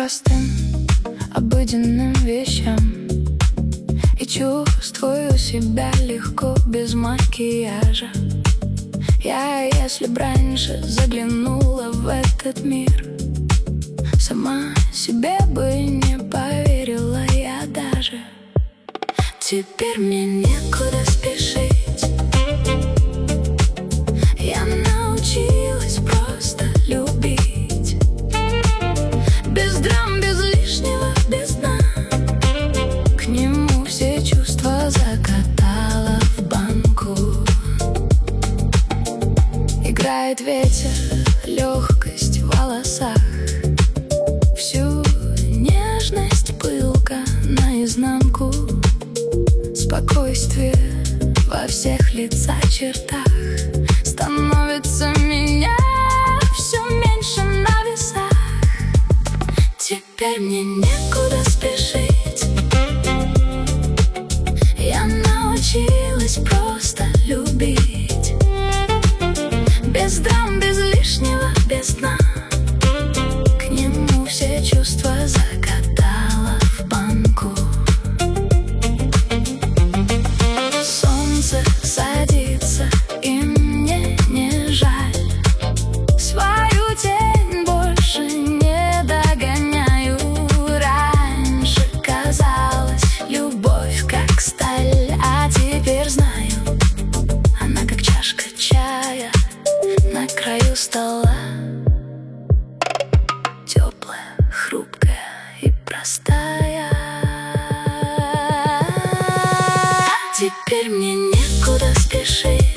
простым, обыденным вещам и чувствую себя легко без макияжа. Если б раньше заглянула в этот мир, сама себе бы не поверила я даже. Теперь мне некуда спешить, я научилась просто любить. Без драм, без лишнего, без дна. К нему все чувства закатала в банку. Играет ветер, легкость в волосах, всю нежность пылка наизнанку. Спокойствие во всех лица чертах. Становится меня все меньше на весах. Теперь мне некуда спешить, я научилась просто любить. Без драм, без лишнего, без дна. К нему все чувства закатала в банку. Солнце садится, и мне не жаль. Свою тень больше не догоняю. Раньше казалось, любовь как сталь, а теперь знаю, она как чашка чая на краю стола. Теплая, хрупкая и простая. Теперь мне некуда спешить,